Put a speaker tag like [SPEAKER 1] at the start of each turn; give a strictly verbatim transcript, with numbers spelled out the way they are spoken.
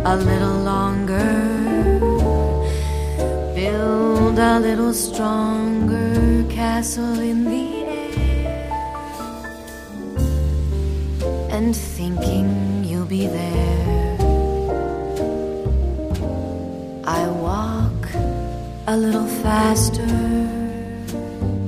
[SPEAKER 1] a little longer, build a little stronger castle in the air, and thinking you'll be there, I walk a little faster,